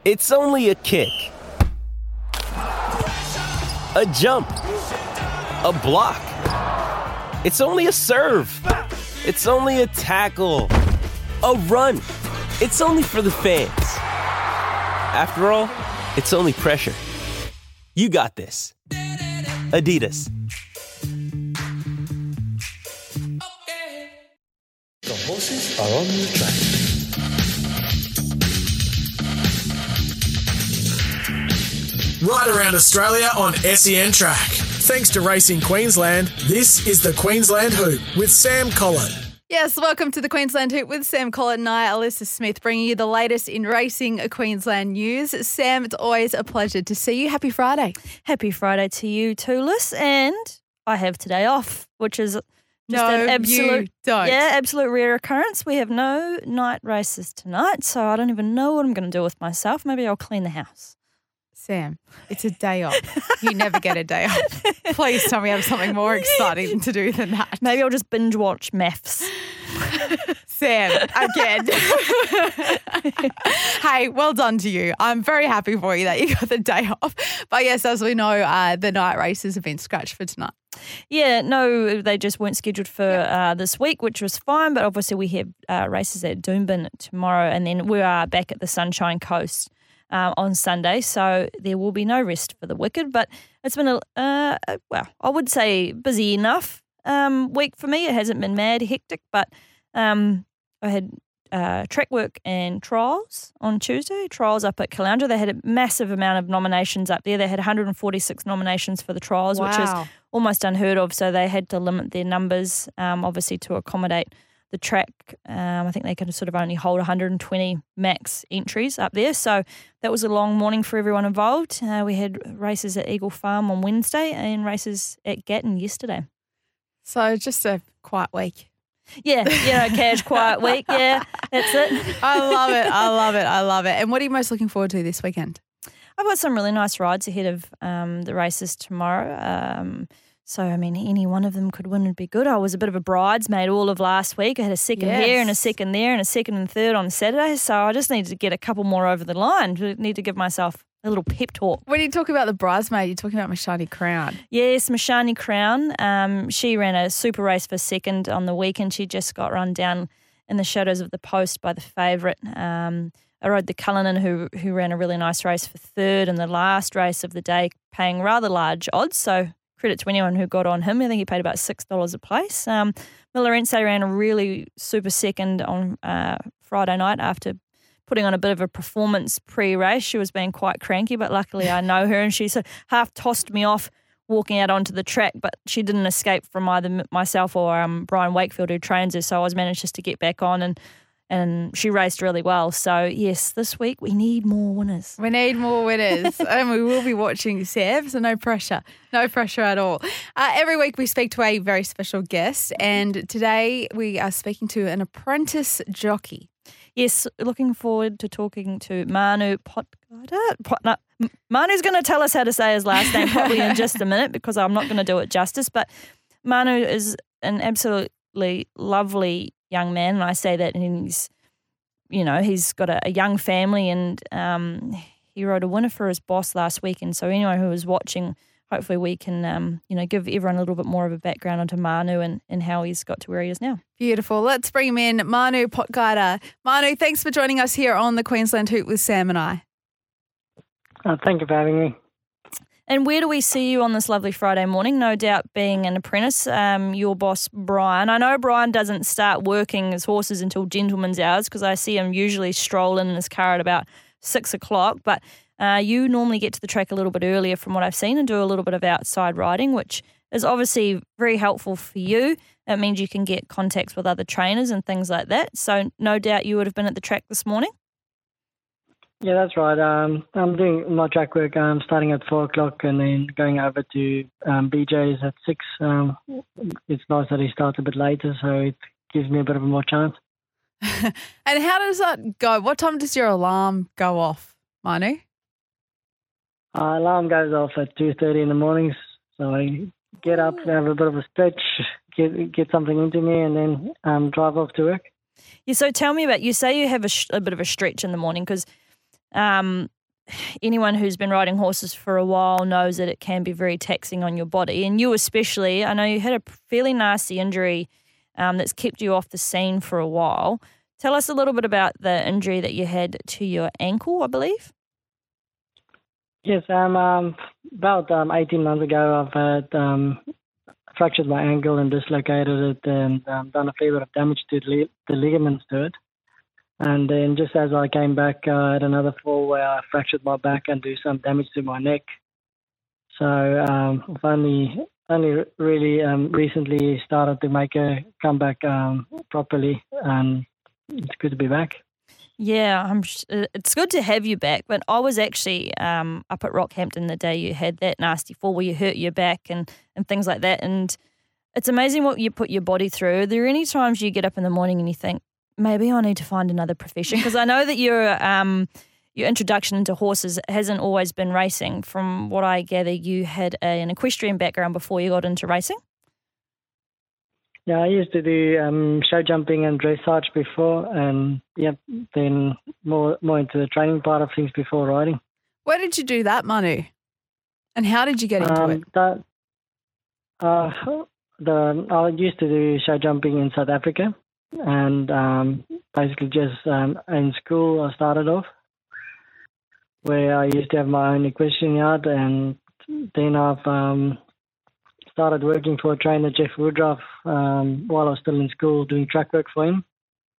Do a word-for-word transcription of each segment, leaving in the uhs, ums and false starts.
It's only a kick, a jump, a block. It's only a serve. It's only a tackle, a run. It's only for the fans. After all, it's only pressure. You got this. Adidas. The horses are on the track. Right around Australia on S E N Track. Thanks to Racing Queensland, this is the Queensland Hoop with Sam Collett. Yes, welcome to the Queensland Hoop with Sam Collett and I, Alyssa Smith, bringing you the latest in racing Queensland news. Sam, it's always a pleasure to see you. Happy Friday. Happy Friday to you too, Liz. And I have today off, which is just no, an absolute, you don't. yeah, absolute rare occurrence. We have no night races tonight, so I don't even know what I'm going to do with myself. Maybe I'll clean the house. Sam, it's a day off. You never get a day off. Please tell me I have something more exciting to do than that. Maybe I'll just binge watch maths. Sam, again. Hey, well done to you. I'm very happy for you that you got the day off. But yes, as we know, uh, the night races have been scratched for tonight. Yeah, no, they just weren't scheduled for uh, this week, which was fine. But obviously we have uh, races at Doomben tomorrow, and then we are back at the Sunshine Coast Um, on Sunday, so there will be no rest for the wicked. But it's been a, uh, a well, I would say busy enough um, week for me. It hasn't been mad hectic, but um, I had uh, track work and trials on Tuesday. Trials up at Caloundra. They had a massive amount of nominations up there. They had one hundred forty-six nominations for the trials, Wow. which is almost unheard of. So they had to limit their numbers, um, obviously to accommodate the track. um, I think they can sort of only hold one hundred twenty max entries up there. So that was a long morning for everyone involved. Uh, we had races at Eagle Farm on Wednesday and races at Gatton yesterday. So just a quiet week. Yeah, you know, cash, quiet week. Yeah, that's it. I love it. I love it. I love it. And what are you most looking forward to this weekend? I've got some really nice rides ahead of um, the races tomorrow. Um, So, I mean, any one of them could win would be good. I was a bit of a bridesmaid all of last week. I had a second Yes. here and a second there and a second and third on Saturday. So I just needed to get a couple more over the line. I need to give myself a little pep talk. When you talk about the bridesmaid, you're talking about Mashani Crown. Yes, Mashani Crown. Um, she ran a super race for second on the weekend. She just got run down in the shadows of the post by the favourite. Um, I rode the Cullinan, who who ran a really nice race for third in the last race of the day, paying rather large odds. So credit to anyone who got on him. I think he paid about six dollars a place. Um, Milarense ran a really super second on uh, Friday night after putting on a bit of a performance pre-race. She was being quite cranky, but luckily I know her, and she sort of half tossed me off walking out onto the track, but she didn't escape from either myself or um, Brian Wakefield, who trains her, so I was managed just to get back on, and and she raced really well. So, yes, this week we need more winners. We need more winners, and we will be watching Sev, so no pressure. No pressure at all. Uh, every week we speak to a very special guest, and today we are speaking to an apprentice jockey. Yes, looking forward to talking to Manu Potgieter. Pot, no, Manu's going to tell us how to say his last name probably in just a minute, because I'm not going to do it justice. But Manu is an absolutely lovely young man, and I say that, and he's, you know, he's got a, a young family, and um, he rode a winner for his boss last week. And so anyone who was watching, hopefully we can, um, you know, give everyone a little bit more of a background onto Manu and, and how he's got to where he is now. Beautiful. Let's bring him in, Manu Potgieter. Manu, thanks for joining us here on the Queensland Hoop with Sam and I. Uh, thank you for having me. And where do we see you on this lovely Friday morning? No doubt being an apprentice, um, your boss, Brian. I know Brian doesn't start working his horses until gentleman's hours, because I see him usually stroll in his car at about six o'clock. But uh, you normally get to the track a little bit earlier from what I've seen and do a little bit of outside riding, which is obviously very helpful for you. It means you can get contacts with other trainers and things like that. So no doubt you would have been at the track this morning. Yeah, that's right. Um, I'm doing my track work um, starting at four o'clock and then going over to um, B J's at six. Um, it's nice that he starts a bit later, so it gives me a bit of a more chance. And how does that go? What time does your alarm go off, Manu? Uh, alarm goes off at two thirty in the mornings, so I get up, have a bit of a stretch, get get something into me, and then um, drive off to work. Yeah, so tell me about, you say you have a, sh- a bit of a stretch in the morning, because Um, anyone who's been riding horses for a while knows that it can be very taxing on your body. And you especially, I know you had a fairly nasty injury um, that's kept you off the scene for a while. Tell us a little bit about the injury that you had to your ankle, I believe. Yes, um, um about um, eighteen months ago, I've had um, fractured my ankle and dislocated it, and um, done a fair bit of damage to the, li- the ligaments to it. And then just as I came back, uh, I had another fall where I fractured my back and do some damage to my neck. So um, I've only only really um, recently started to make a comeback um, properly, and it's good to be back. Yeah, I'm, it's good to have you back, but I was actually um, up at Rockhampton the day you had that nasty fall where you hurt your back and, and things like that, and it's amazing what you put your body through. Are there any times you get up in the morning and you think, maybe I need to find another profession? Because I know that your um, your introduction into horses hasn't always been racing. From what I gather, you had a, an equestrian background before you got into racing? Yeah, I used to do um, show jumping and dressage before, and yep, then more more into the training part of things before riding. Where did you do that, Manu? And how did you get into um, it? That, uh, the I used to do show jumping in South Africa, and um, basically just um, in school I started off, where I used to have my own equestrian yard, and then I've um, started working for a trainer, Jeff Woodruff, um, while I was still in school doing track work for him.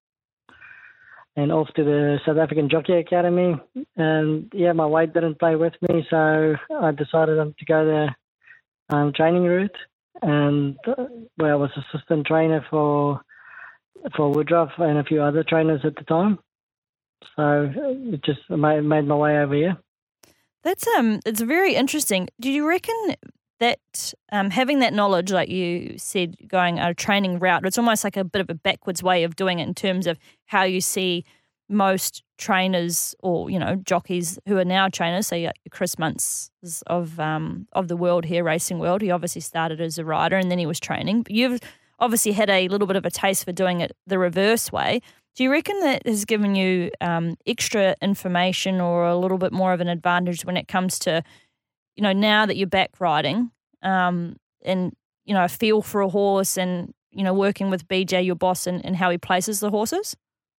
And off to the South African Jockey Academy. And yeah, my weight didn't play with me, so I decided to go the um, training route. And uh, where I was assistant trainer for for Woodruff and a few other trainers at the time. So it just made, made my way over here. That's um, it's very interesting. Do you reckon that um, having that knowledge, like you said, going a training route, it's almost like a bit of a backwards way of doing it in terms of how you see most trainers or, you know, jockeys who are now trainers, say so Chris Muntz of um, of the world here, racing world. He obviously started as a rider and then he was training. But you've obviously had a little bit of a taste for doing it the reverse way. Do you reckon that has given you um, extra information or a little bit more of an advantage when it comes to, you know, now that you're back riding um, and, you know, a feel for a horse and, you know, working with B J, your boss, and, and how he places the horses?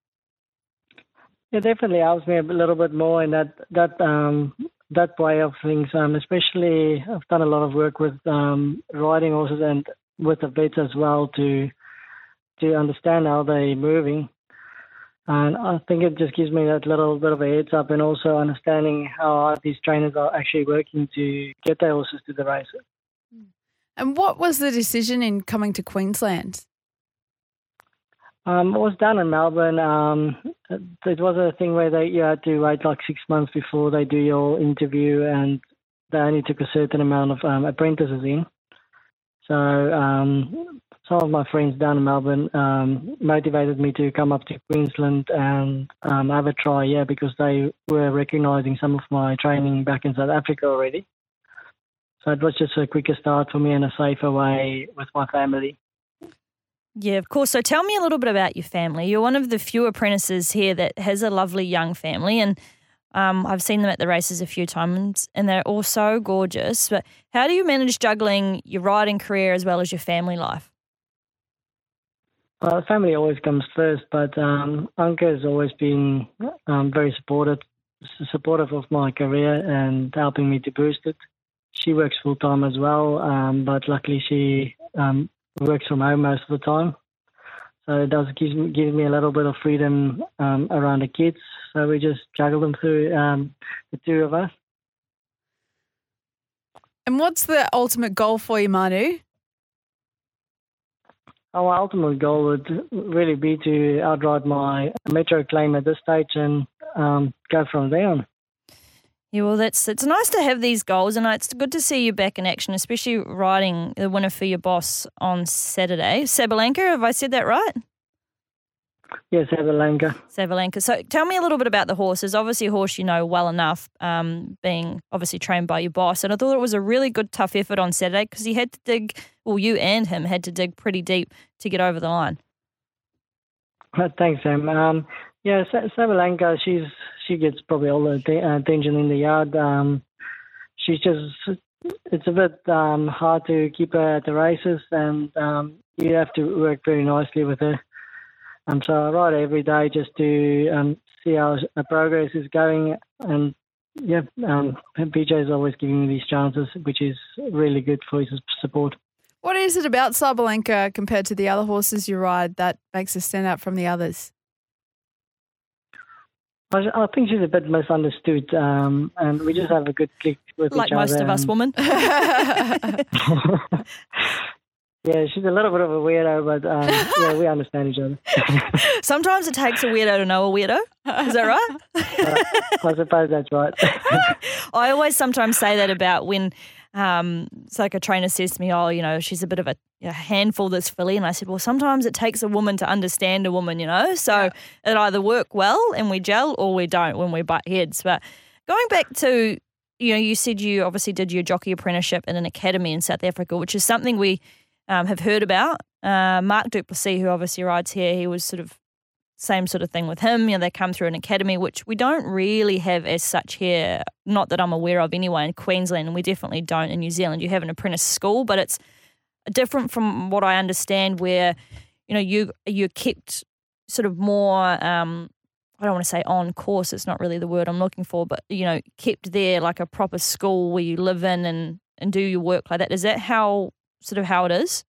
It definitely helps me a little bit more in that that um, that way of things. Um, especially, I've done a lot of work with um, riding horses and with the vets as well to to understand how they're moving. And I think it just gives me that little bit of a heads up, and also understanding how hard these trainers are actually working to get their horses to the races. And what was the decision in coming to Queensland? Um, it was done in Melbourne. Um, it was a thing where they you had to wait like six months before they do your interview, and they only took a certain amount of um, apprentices in. So um, some of my friends down in Melbourne um, motivated me to come up to Queensland and um, have a try, yeah, because they were recognising some of my training back in South Africa already. So it was just a quicker start for me and a safer way with my family. Yeah, of course. So tell me a little bit about your family. You're one of the few apprentices here that has a lovely young family, and um, I've seen them at the races a few times, and they're all so gorgeous. But how do you manage juggling your riding career as well as your family life? Well, family always comes first, but um, Anka has always been um, very supportive, supportive of my career and helping me to boost it. She works full time as well, um, but luckily she um, works from home most of the time. So it does give me, give me a little bit of freedom um, around the kids. So we just juggle them through, um, the two of us. And what's the ultimate goal for you, Manu? Our ultimate goal would really be to outride my Metro claim at this stage and um, go from there on. Yeah, well, that's it's nice to have these goals, and it's good to see you back in action, especially riding the winner for your boss on Saturday. Sabalenka, have I said that right? Yes, Sabalenka. Sabalenka. So tell me a little bit about the horses. Obviously a horse you know well enough, um, being obviously trained by your boss, and I thought it was a really good, tough effort on Saturday because he had to dig, well, you and him had to dig pretty deep to get over the line. Thanks, Sam. Um, Yeah, Sa- Sabalenka, she's she gets probably all the te- uh, attention in the yard. Um, she's just it's a bit um, hard to keep her at the races, and um, you have to work very nicely with her. Um, so I ride every day just to um, see how her progress is going, and yeah, um, B J is always giving me these chances, which is really good for his support. What is it about Sabalenka compared to the other horses you ride that makes her stand out from the others? I, I think she's a bit misunderstood, um, and we just have a good click with Like each other. most of us and- women. Yeah, she's a little bit of a weirdo, but um, yeah, we understand each other. Sometimes it takes a weirdo to know a weirdo. Is that right? uh, I suppose that's right. I always sometimes say that about when um, it's like a trainer says to me, oh, you know, she's a bit of a, a handful, this filly. And I said, well, sometimes it takes a woman to understand a woman, you know. So yeah. It either work well and we gel or we don't when we butt heads. But going back to, you know, you said you obviously did your jockey apprenticeship in an academy in South Africa, which is something we um, have heard about. Uh, Mark du Plessis, who obviously rides here, he was sort of same sort of thing with him. You know, they come through an academy, which we don't really have as such here, not that I'm aware of anyway, in Queensland, and we definitely don't in New Zealand. You have an apprentice school, but it's different from what I understand where, you know, you, you're kept sort of more, um, I don't want to say on course, it's not really the word I'm looking for, but, you know, kept there like a proper school where you live in and, and do your work like that. Is that how, sort of how it is?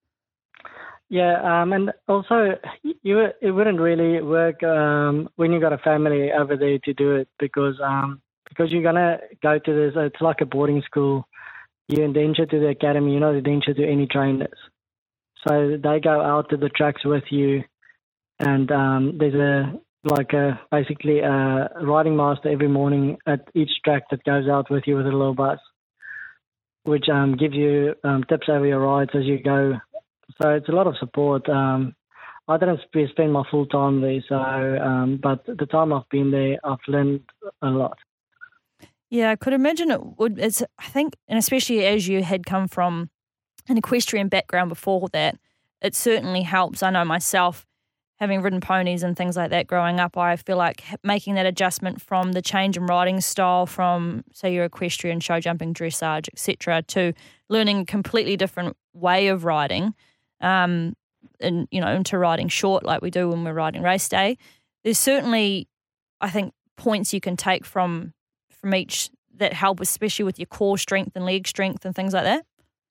Yeah, um, and also you it wouldn't really work um, when you got a family over there to do it because um, because you're gonna go to this. It's like a boarding school. You're indentured to the academy. You're not indentured to any trainers. So they go out to the tracks with you, and um, there's a like a basically a riding master every morning at each track that goes out with you with a little bus, which um, gives you um, tips over your rides as you go. So it's a lot of support. Um, I didn't sp- spend my full time there, so um, but the time I've been there, I've learned a lot. Yeah, I could imagine it would. It's I think, and especially as you had come from an equestrian background before that, it certainly helps. I know myself, having ridden ponies and things like that growing up, I feel like making that adjustment from the change in riding style from, say, your equestrian, show jumping, dressage, et cetera, to learning a completely different way of riding. Um, and, you know, into riding short like we do when we're riding race day. There's certainly, I think, points you can take from from each that help, especially with your core strength and leg strength and things like that.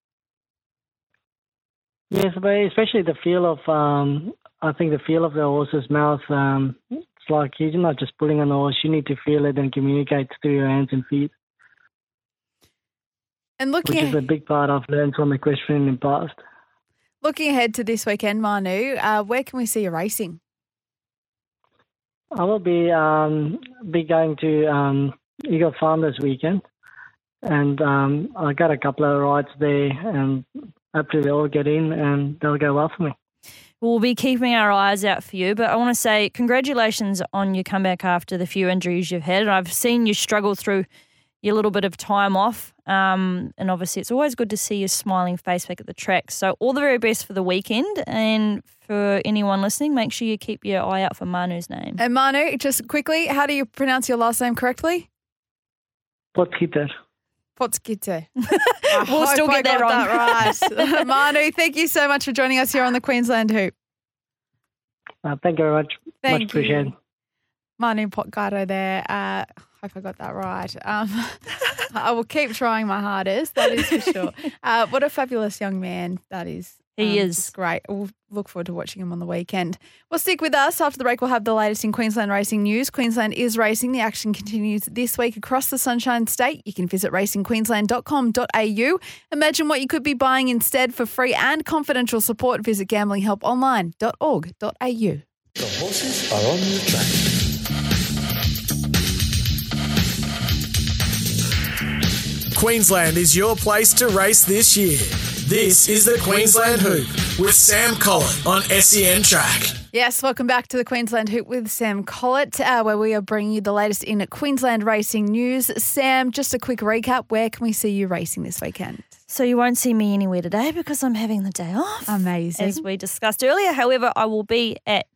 Yes, but especially the feel of, um, I think the feel of the horse's mouth. Um, it's like you're not just pulling on the horse, you need to feel it and communicate through your hands and feet. And looking which is a big part I've learned from equestrian in the past. Looking ahead to this weekend, Manu, uh, where can we see you racing? I will be um, be going to um, Eagle Farm this weekend, and um, I got a couple of rides there, and hopefully they'll all get in and they'll go well for me. We'll be keeping our eyes out for you, but I want to say congratulations on your comeback after the few injuries you've had. I've seen you struggle through your little bit of time off, um, and obviously it's always good to see your smiling face back at the track. So all the very best for the weekend, and for anyone listening, make sure you keep your eye out for Manu's name. And Manu, just quickly, how do you pronounce your last name correctly? Potgieter. Potgieter. We'll still get that wrong. That right. Manu, thank you so much for joining us here on the Queensland Hoop. Uh, thank you very much. Thank much appreciated. You. Manu Potgieter there. Uh, hope I got that right. Um, I will keep trying my hardest, that is for sure. Uh, what a fabulous young man that is. He um, is. It's great. We'll look forward to watching him on the weekend. Well, stick with us. After the break, we'll have the latest in Queensland racing news. Queensland is racing. The action continues this week across the Sunshine State. You can visit racing queensland dot com dot a u. Imagine what you could be buying instead. For free and confidential support, visit gambling help online dot org dot a u. The horses are on the track. Queensland is your place to race this year. This is the Queensland Hoop with Sam Collett on S E N Track. Yes, welcome back to the Queensland Hoop with Sam Collett, uh, where we are bringing you the latest in Queensland racing news. Sam, just a quick recap. Where can we see you racing this weekend? So you won't see me anywhere today because I'm having the day off. Amazing. As we discussed earlier. However, I will be at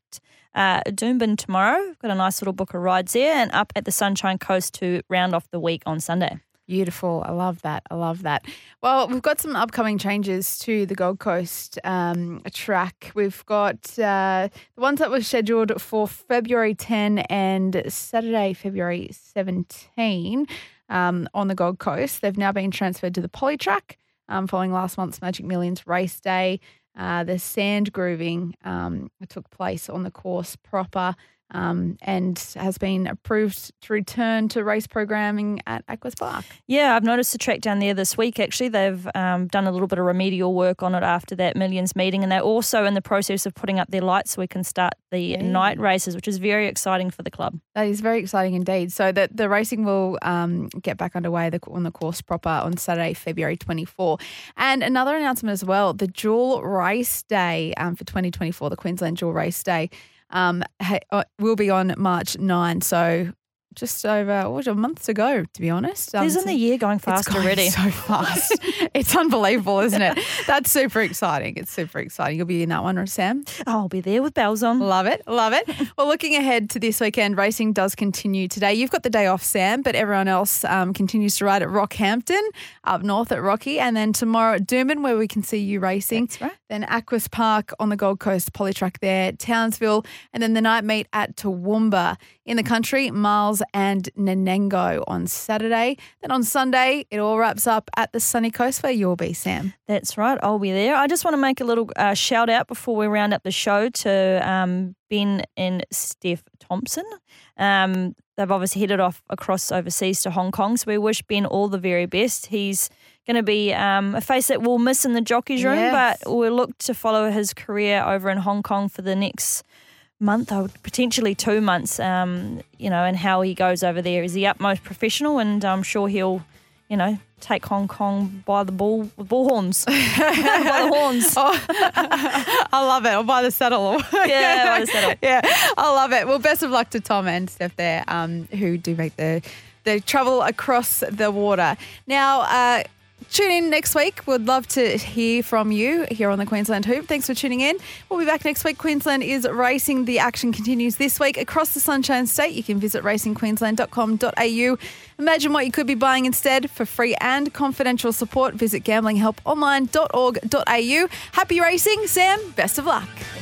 uh, Doomben tomorrow. We've got a nice little book of rides there, and up at the Sunshine Coast to round off the week on Sunday. Beautiful. I love that. I love that. Well, we've got some upcoming changes to the Gold Coast um, track. We've got uh, the ones that were scheduled for February tenth and Saturday, February seventeenth um, on the Gold Coast. They've now been transferred to the Poly track um, following last month's Magic Millions race day. Uh, the sand grooving um, took place on the course proper. Um, and has been approved to return to race programming at Aquas Park. Yeah, I've noticed the track down there this week. Actually, they've um, done a little bit of remedial work on it after that Millions meeting, and they're also in the process of putting up their lights so we can start the yeah. night races, which is very exciting for the club. That is very exciting indeed. So that the racing will um, get back underway the, on the course proper on Saturday, February twenty-fourth. And another announcement as well, the Dual Race Day um, for twenty twenty-four, the Queensland Dual Race Day. Um, ha- will be on March ninth, so just over what, a month to go, to be honest. Um, Isn't the year going fast it's going already? So fast. It's unbelievable, isn't it? That's super exciting. It's super exciting. You'll be in that one, Sam? I'll be there with bells on. Love it. Love it. Well, looking ahead to this weekend, racing does continue today. You've got the day off, Sam, but everyone else um, continues to ride at Rockhampton, up north at Rocky, and then tomorrow at Doomben, where we can see you racing. That's right. Then Aquas Park on the Gold Coast, Polytrack there, Townsville, and then the night meet at Toowoomba. In the country, Miles and Nanengo on Saturday. Then on Sunday, it all wraps up at the sunny coast where you'll be, Sam. That's right. I'll be there. I just want to make a little uh, shout out before we round up the show to um, Ben and Steph Thompson. Um, they've obviously headed off across overseas to Hong Kong, so we wish Ben all the very best. He's going to be um, a face that we'll miss in the jockeys room, Yes. but we'll look to follow his career over in Hong Kong for the next month or potentially two months, um, you know, and how he goes over there is the utmost professional, and I'm sure he'll, you know, take Hong Kong by the bull, bull horns, by the horns. Oh, I love it. Or by the saddle. Yeah, by the saddle. Yeah, I love it. Well, best of luck to Tom and Steph there, um, who do make the the travel across the water. Now, uh, tune in next week. We'd love to hear from you here on the Queensland Hoop. Thanks for tuning in. We'll be back next week. Queensland is racing. The action continues this week across the Sunshine State. You can visit racing queensland dot com dot a u. Imagine what you could be buying instead. For free and confidential support, visit gambling help online dot org dot a u. Happy racing, Sam. Best of luck.